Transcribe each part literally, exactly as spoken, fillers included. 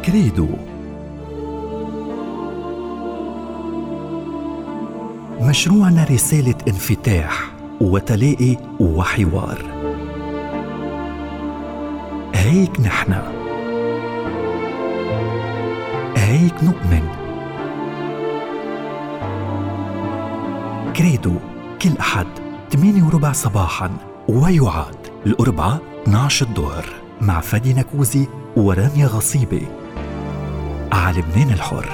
كريدو. مشروعنا رسالة انفتاح وتلاقي وحوار. هيك نحنا، هيك نؤمن. كريدو كل أحد ثمانية وربع صباحاً، ويعاد الأربعاء اثني عشر الظهر مع فادي نكوزي ورانيا غصيبي على لبنان الحر.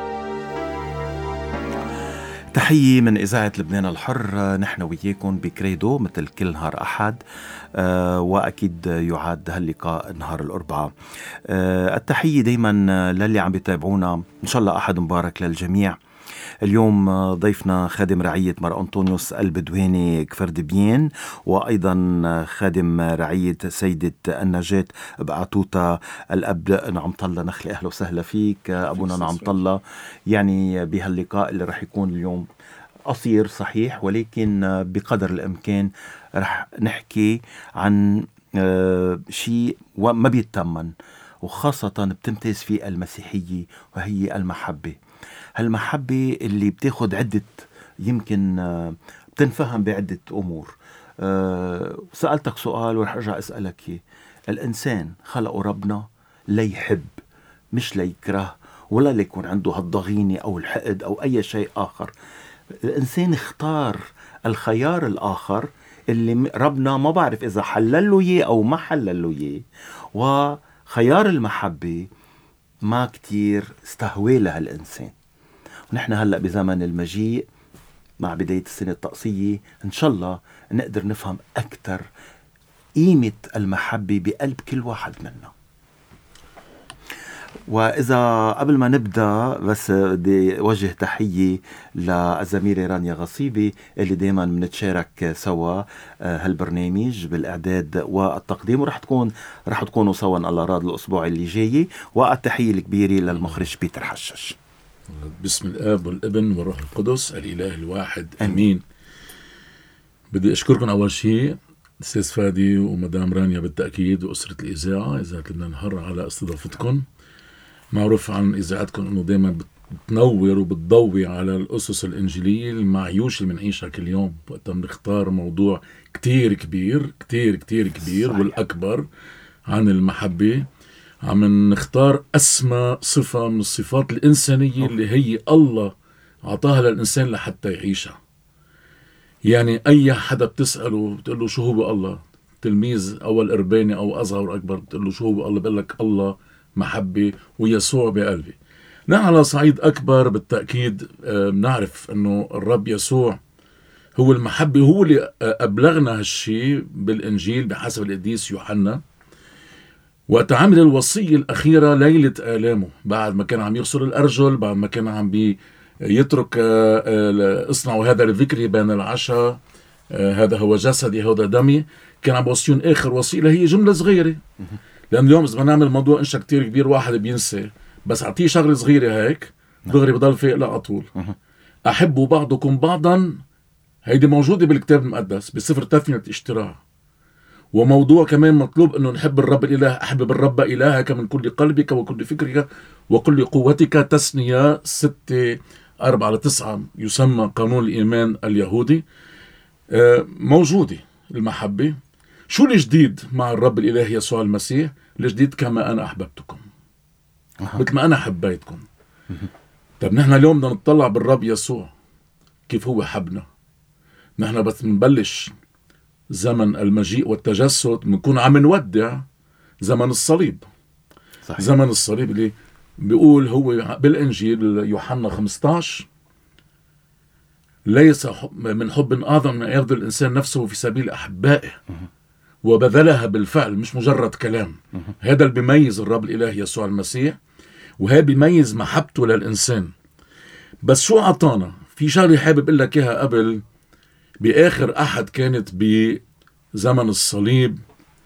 تحية من إذاعة لبنان الحر. نحن وياكم بكريدو مثل كل نهار أحد، أه وأكيد يعاد هاللقاء نهار الأربعاء. أه التحية دايما للي عم بيتابعونا، إن شاء الله أحد مبارك للجميع. اليوم ضيفنا خادم رعية مار أنطونيوس البدواني كفر دبيان، وأيضا خادم رعية سيدة النجاة بقعطوطة الأب نعمت الله نخلي. أهلا وسهلا فيك أبونا نعمت الله. يعني بهاللقاء اللي رح يكون اليوم قصير صحيح، ولكن بقدر الإمكان رح نحكي عن شيء ما بيتمن، وخاصة بتمتاز في المسيحية، وهي المحبة. هالمحبة اللي بتاخد عدة، يمكن بتنفهم بعدة أمور. أه سألتك سؤال ورح أرجع أسألك إيه. الإنسان خلقه ربنا ليحب، مش ليكره، ولا ليكون عنده هالضغينة أو الحقد أو أي شيء آخر. الإنسان اختار الخيار الآخر اللي ربنا ما بعرف إذا حلل له إياه أو ما حلل له إياه. وخيار المحبة ما كتير استهوى لها الإنسان. ونحن هلأ بزمن المجيء مع بداية السنة الطقسية، إن شاء الله نقدر نفهم أكثر قيمة المحبة بقلب كل واحد منا. وإذا قبل ما نبدأ بس بدي وجه تحية للزميلة رانيا غصيبي اللي دايما بنتشارك سوا هالبرنامج بالإعداد والتقديم، ورح تكون رح تكونوا سوا الله راد الأسبوع اللي جاي. والتحية الكبيرة للمخرج بيتر حشش. بسم الآب والابن والروح القدس الإله الواحد أمين. بدي أشكركم أول شيء أستاذ فادي ومدام رانيا بالتأكيد وأسرة الإذاعة إذاعة لبنان الحر على استضافتكم. معروف عن إذاعتكم أنه دائما بتنور وبتضوي على الأسس الإنجيلية المعيوش اللي بنعيشها كل يوم، وقت بنختار موضوع كتير كبير كتير كتير كبير صحيح. والأكبر عن المحبة، عم نختار أسمى صفة من الصفات الإنسانية اللي هي الله عطاها للإنسان لحتى يعيشها. يعني أي حدا بتسأله بتقول له شو هو الله، تلميذ أول إرباني أو أصغر أكبر بتقول له شو هو الله، بقول لك الله محبة ويسوع بقلبي. نحن على صعيد أكبر بالتأكيد بنعرف أنه الرب يسوع هو المحبة، هو اللي أبلغنا هالشي بالإنجيل بحسب القديس يوحنا، وتعامل الوصية الأخيرة ليلة آلامه، بعد ما كان عم يغسل الأرجل، بعد ما كان عم بيترك اصنعوا هذا لذكري بين العشاء، هذا هو جسدي هذا دمي، كان عم وصيون آخر وصية هي جملة صغيرة. لأن اليوم إذا نعمل موضوع إنشا كتير كبير واحد بينسى، بس أعطيه شغلة صغيرة هيك دغري بضل فيق لا أطول. أحبوا بعضكم بعضا، هيدي موجودة بالكتاب المقدس بسفر تثنية الاشتراع. وموضوع كمان مطلوب أنه نحب الرب الإله، أحبب الرب إلهك من كل قلبك وكل فكرك وكل قوتك. تثنية ستة أربعة لتسعة يسمى قانون الإيمان اليهودي. موجودة المحبة. شو الجديد مع الرب الإله يسوع المسيح؟ الجديد كما أنا أحببتكم، مثل ما أنا حبيتكم. طب نحن اليوم بدنا نطلع بالرب يسوع كيف هو حبنا. نحن بس نبلش زمن المجيء والتجسد بنكون عم نودع زمن الصليب. صحيح. زمن الصليب اللي بيقول هو بالإنجيل يوحنا خمسة عشر ليس من حب أعظم من أن يبذل الإنسان نفسه في سبيل أحبائه وبذلها بالفعل، مش مجرد كلام. هذا اللي بيميز الرب الإله يسوع المسيح، وهذا بيميز محبته للإنسان. بس شو عطانا؟ في شغلة حابب أقول لك إياها قبل. بآخر أحد كانت بزمن الصليب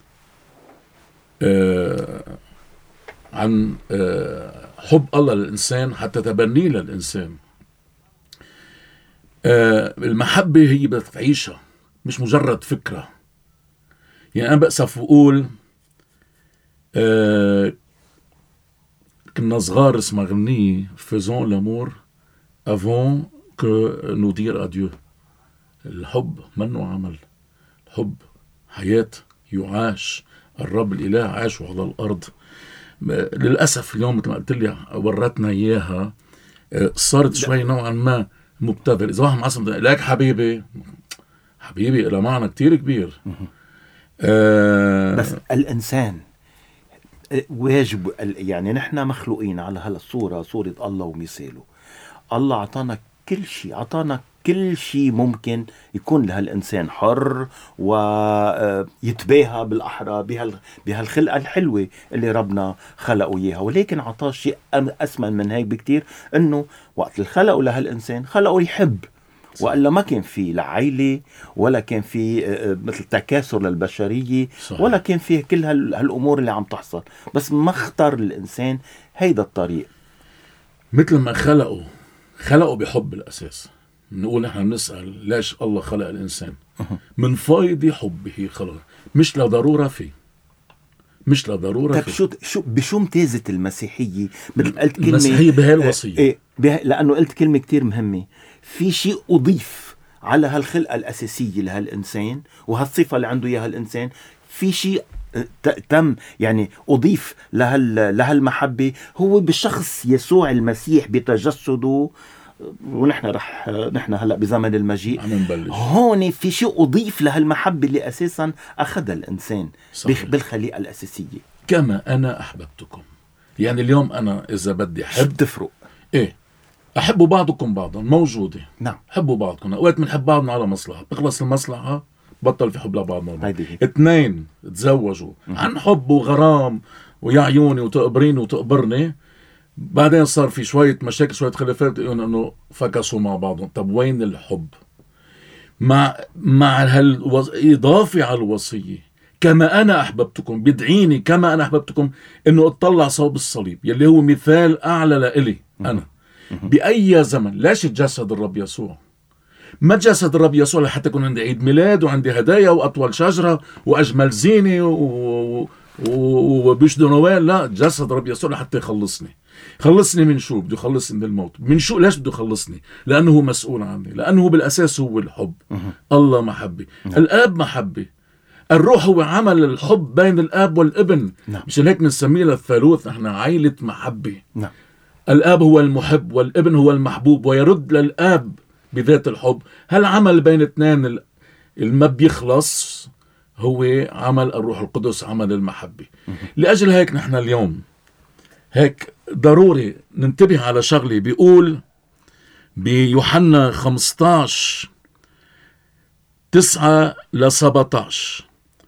آه عن آه حب الله للإنسان حتى تبنيه للإنسان. آه المحبة هي بتعيشها، مش مجرد فكرة. يعني أنا بأسف أقول آه كنا صغار اسمها غنية faisons l'amour avant que nous dire adieu. الحب منه عمل، الحب حياة يعاش. الرب الإله عاش على الأرض. للأسف اليوم مثل ما قلت لي ورتنا إياها صارت شوي نوعا ما مبتذل. إذا واحد معصم لك حبيبي حبيبي إلى معنى كتير كبير. أه بس الإنسان واجب، يعني نحن مخلوقين على هالصورة، صورة الله ومثاله. الله عطانا كل شيء، عطانا كل شيء ممكن يكون لهالإنسان حر ويتباهى بالأحرى بهالخلقة الحلوة اللي ربنا خلقه إياها. ولكن عطاه شيء أسمن من هيك بكتير، إنه وقت الخلقه لهالإنسان خلقه يحب. وإلا ما كان في لعيلة، ولا كان في مثل تكاثر للبشرية، صحيح. ولا كان فيه كل هالأمور اللي عم تحصل. بس ما اختار الإنسان هيدا الطريق. مثل ما خلقه خلقه بحب الأساس. نقول نحن نسأل ليش الله خلق الإنسان؟ من فايض حبه خلق، مش لضرورة فيه، مش لضرورة طيب فيه. شو شو بشو امتازت المسيحية؟ مثل قلت كلمة المسيحية بهالوصية، إيه به... لأنه قلت كلمة كتير مهمة. في شيء أضيف على هالخلقة الأساسية لهالإنسان وهالصفة اللي عنده إياها الإنسان. في شيء تم يعني أضيف لهال... لهالمحبة، هو بشخص يسوع المسيح بتجسده. ونحن رح نحن هلا بزمن المجيء هون في شيء أضيف لهالمحبة اللي أساسا أخذها الإنسان صحيح. بالخليقة الأساسية. كما أنا أحببتكم. يعني اليوم أنا إذا بدي أحب تفرق إيه أحبوا بعضكم بعضا موجودة. نعم. حبوا بعضكم. أوقات بنحب بعضنا على مصلحة، بخلص المصلحة بطل في حب لبعضنا. اثنين تزوجوا عن حب وغرام ويا عيوني وتقبريني وتقبرني، بعدين صار في شوية مشاكل شوية خلافات انه فكسوا مع بعضهم. طب وين الحب؟ مع مع هالإضافة على الوصية كما أنا أحببتكم، بدعيني كما أنا أحببتكم إنه اطلع صوب الصليب يلي هو مثال أعلى لإلي أنا بأي زمن. ليش تجسد الرب يسوع؟ ما تجسد الرب يسوع لحتى يكون عندي عيد ميلاد وعندي هدايا وأطول شجرة وأجمل زينة و... وبيشدوا نوال. لا، جسد الرب يسوع لحتى يخلصني. خلصني من شو؟ بده يخلصني من الموت. من شو؟ ليش بده يخلصني؟ لأنه هو مسؤول عني، لأنه بالأساس هو الحب. الله محبة، الآب محبة، الروح هو عمل الحب بين الآب والابن. مشان هيك بنسميه للثالوث نحن عائلة محبة. الآب هو المحب والابن هو المحبوب، ويرد للآب بذات الحب. هالعمل بين اثنين اللي ما بيخلص هو عمل الروح القدس، عمل المحبة. لأجل هيك نحن اليوم هيك ضروري ننتبه على شغلة. بيقول بيوحنا خمستاشر تسعة لسبعتاشر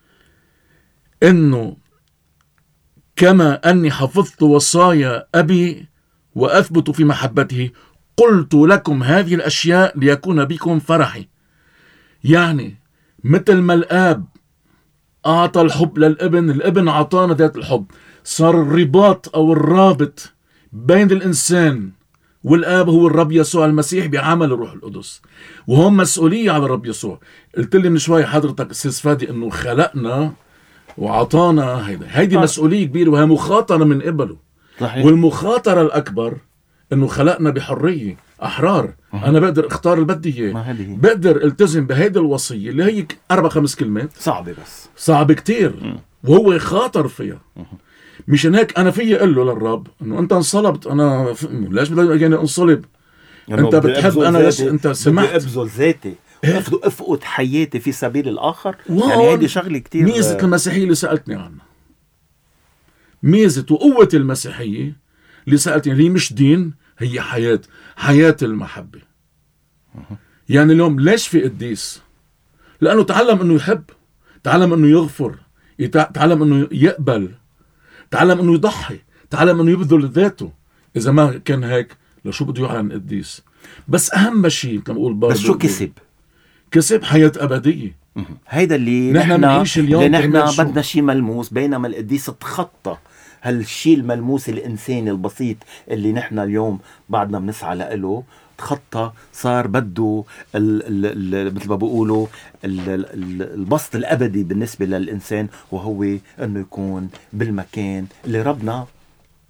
إنه كما أني حفظت وصايا أبي وأثبت في محبته قلت لكم هذه الأشياء ليكون بكم فرحي. يعني مثل ما الآب أعطى الحب للابن، الابن أعطانا ذات الحب. صار الرباط أو الرابط بين الإنسان والآب هو الرب يسوع المسيح بعمل الروح القدس، وهم مسؤولية على الرب يسوع. قلت لي من شوي حضرتك أستاذ فادي إنه خلقنا وعطانا هيدا هيدي مسؤولية كبيرة وهي مخاطرة من قبله. صحيح. والمخاطرة الأكبر إنه خلقنا بحرية أحرار. أه. أنا بقدر أختار اللي بدي إياه، بقدر التزم بهيدي الوصية اللي هي أربع خمس كلمات صعبة، بس صعبة كتير. م. وهو خاطر فيها. أه. مشان هيك أنا فيي أقول له للرب إنه أنت انصلبت، أنا ف... ليش بدي يعني انصلب؟ يعني أنت بتحب أنا ليش أنت سمحت؟ بدي أبذل ذاتي، أفقد حياتي في سبيل الآخر. يعني هيدي شغلة كتير. ميزة المسيحية اللي سألتني عنها، ميزة وقوة المسيحية اللي سألتني، هي مش دين، هي حياة، حياة المحبة. يعني اليوم ليش في قديس؟ لأنه تعلم أنه يحب، تعلم أنه يغفر، تعلم أنه يقبل، تعلم أنه يضحي، تعلم أنه يبذل ذاته. إذا ما كان هيك لشو بده يعلن قديس؟ بس أهم شيء كما أقول برضه، بس شو كسب؟ كسب حياة أبدية. هيدا اللي نحن نعيش اليوم. نحن بدنا شيء ملموس، بينما القديس تخطى هالشيء الملموس الإنساني البسيط اللي نحن اليوم بعدنا بنسعى له. تخطى، صار بده ال ال مثل ما بيقولوا البسط الأبدي بالنسبة للإنسان، وهو أنه يكون بالمكان اللي ربنا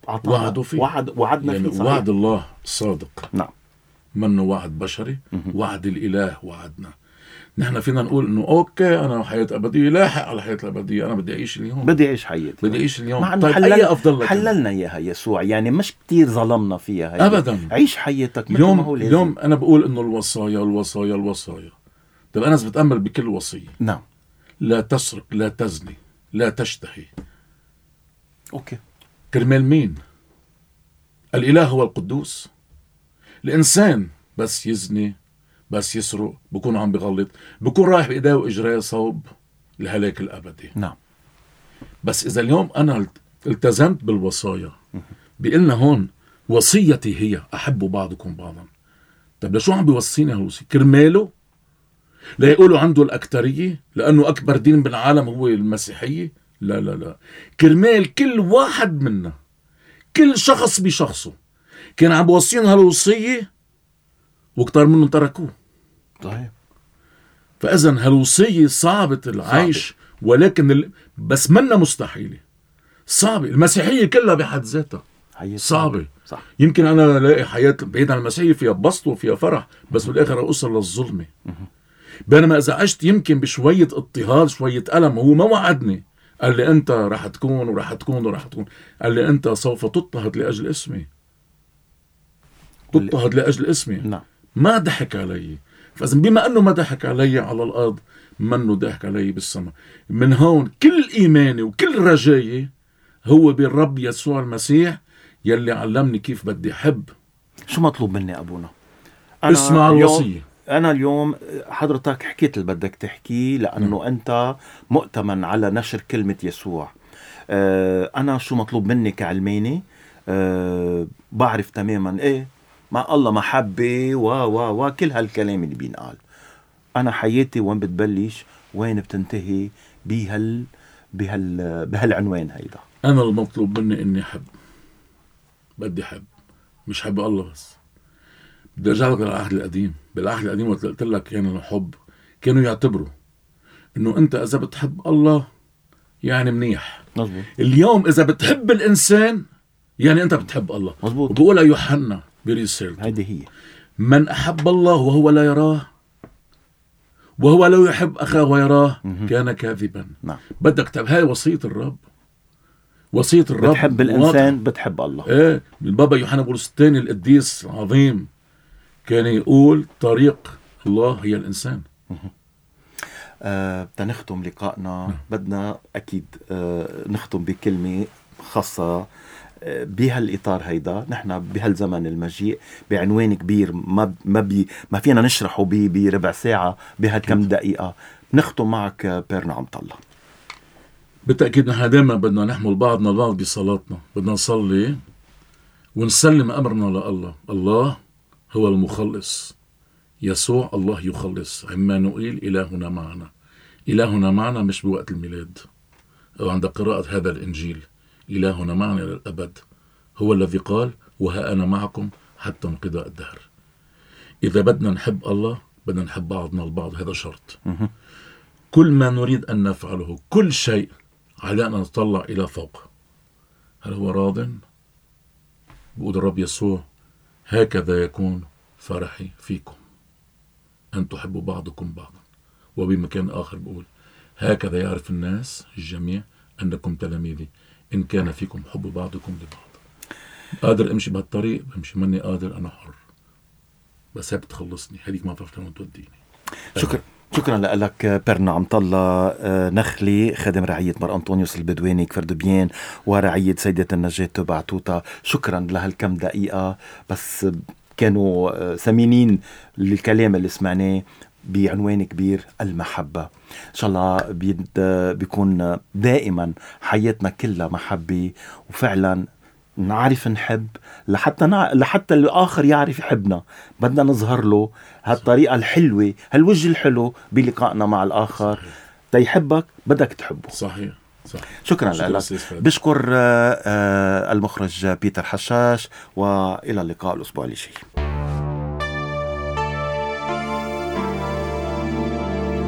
عطانا وعدوا فيه. وعد وعدنا يعني فيه صحيح. وعد الله صادق، نعم. منه وعد بشري، وعد الإله وعدنا. نحن فينا نقول انه اوكي انا حياة ابدية، لاحق على الحياة الابدية، انا بدي اعيش اليوم، بدي اعيش حياتي، بدي اعيش اليوم. مع انه طيب حلل... اي افضل لك؟ حللنا اياها يسوع، يعني مش كتير ظلمنا فيها هي. ابدا. عيش حياتك مثل اليوم ما هو لازم. اليوم انا بقول انه الوصايا الوصايا الوصايا. طيب انا بتامل بكل وصية. نعم. لا تسرق، لا تزني، لا تشتهي. اوكي. كرمال مين؟ الاله هو القدوس. الانسان بس يزني، بس يسرق، بكون عم بغلط، بكون رايح بإيديه وإجراه صوب الهلاك الأبدي. نعم. بس إذا اليوم أنا التزمت بالوصايا، بيقلنا هون وصيتي هي أحبوا بعضكم بعضا. طب لشو عم بيوصيني هالوصية؟ كرماله؟ لا يقولوا عنده الأكترية لأنه أكبر دين بالعالم هو المسيحية؟ لا لا لا، كرمال كل واحد منا، كل شخص بشخصه كان عم بوصينا هالوصية وكتار منهم تركوه. صحيح. فإذا هالوصية صعبة العيش صعبة. ولكن ال... بس منا مستحيلة، صعبة. المسيحية كلها بحد ذاتها صعبة. صح. يمكن أنا لاقي حياة بعيد عن المسيحية فيها بسط وفيها فرح، بس بالآخر أوصل للظلمة. بينما إذا عشت يمكن بشوية اضطهاد، شوية ألم، هو ما وعدني، قال لي أنت راح تكون وراح تكون وراح تكون، قال لي أنت سوف تضطهد لأجل اسمي، تضطهد لأجل اسمي. نعم. ما ضحك علي. فإذا بما أنه ما ضحك علي على الأرض، منه ضحك علي بالسماء. من هون كل إيماني وكل رجائي هو بالرب يسوع المسيح يلي علمني كيف بدي أحب. شو مطلوب مني أبونا؟ أنا اسمع الوصية. أنا اليوم حضرتك حكيت اللي بدك تحكيه لأنه م. أنت مؤتمن على نشر كلمة يسوع. أه أنا شو مطلوب مني كعلماني؟ أه بعرف تماما إيه مع الله محبة و و و كل هالكلام اللي بينقال. أنا حياتي وين بتبلش وين بتنتهي بهال بهال بهالعنوان هيدا. أنا المطلوب مني إني أحب، بدي أحب، مش حب الله بس. بدي أرجع لك للعهد القديم. بالعهد القديم وقت قلت لك كان الحب كانوا يعتبروا إنه أنت إذا بتحب الله يعني منيح. مزبوط. اليوم إذا بتحب الإنسان يعني أنت بتحب الله. مزبوط. وبقولها يوحنا برسالته، هذه هي: من أحب الله وهو لا يراه وهو لا يحب أخاه ويراه كان كاذبا. نعم. بدك تحب. هاي وصية الرب، وصية الرب. بتحب الإنسان واضح. بتحب الله. ايه. البابا يوحنا بولس الثاني القديس العظيم كان يقول طريق الله هي الإنسان. آه تنختم لقائنا. م. بدنا أكيد آه نختم بكلمة خاصة بهالإطار هيدا. نحن بهالزمن المجيء بعنوان كبير ما ما بي ما فينا نشرحه بربع ساعة بهالكم دقيقة. نختم معك بيرنا عمطلة. بالتأكيد نحن دائما بدنا نحمل بعضنا البعض بصلاتنا. بدنا نصلي ونسلم أمرنا لله. الله هو المخلص، يسوع الله يخلص. عمانوئيل إلهنا معنا. إلهنا معنا مش بوقت الميلاد أو عند قراءة هذا الإنجيل. إلهنا معنا إلى الأبد. هو الذي قال وها أنا معكم حتى انقضاء الدهر. إذا بدنا نحب الله بدنا نحب بعضنا البعض. هذا شرط. كل ما نريد أن نفعله، كل شيء، على أن نطلع إلى فوق. هل هو راض؟ بقول الرب يسوع هكذا يكون فرحي فيكم أن تحبوا بعضكم بعضا. وبمكان آخر بقول هكذا يعرف الناس الجميع أنكم تلاميذي إن كان فيكم حب بعضكم لبعض. قادر أمشي بهالطريق بمشي، مني قادر أنا حر، بس هي بتخلصني. هذيك ما بعرف لما توديني. شكرا. شكرا لك بيرنا عمطلة نخلي، خادم رعية مار أنطونيوس البدواني كفردوبيان ورعية سيدة النجاة تبع توتا. شكرا لهالكم دقيقة، بس كانوا ثمينين للكلام اللي سمعناه بعنوان كبير: المحبة. إن شاء الله بيكون دائما حياتنا كلها محبة، وفعلا نعرف نحب لحتى نع... لحتى الآخر يعرف يحبنا. بدنا نظهر له هالطريقة الحلوة، هالوجه الحلو بلقائنا مع الآخر. تيحبك بدك تحبه. صحيح. صحيح. شكرا لك. بشكر المخرج بيتر حشاش، وإلى اللقاء الأسبوع اللي جاي.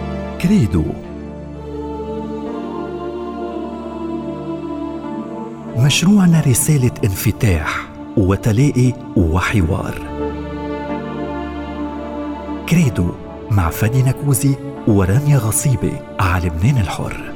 كريدو مشروعنا رسالة انفتاح وتلاقي وحوار. كريدو مع فادي نكوزي ورانيا غصيبة على لبنان الحر.